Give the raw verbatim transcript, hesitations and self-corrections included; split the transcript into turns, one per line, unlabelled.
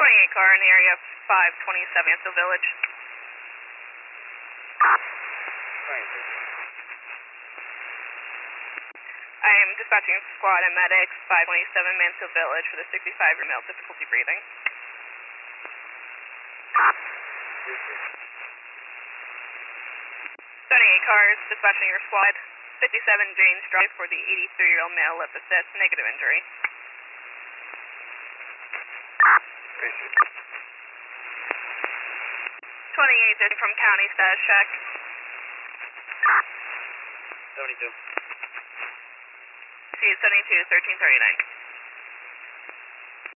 twenty-eight car in the area, five twenty-seven Mansfield Village. I am dispatching squad and medics, five twenty-seven Mansfield Village for the sixty-five-year male, difficulty breathing. seventy-eight cars, dispatching your squad, fifty-seven James Drive for the eighty-three-year-old male, lip assist, negative injury. twenty-eight is from county status check.
seventy-two.
C seventy-two, thirteen thirty-nine.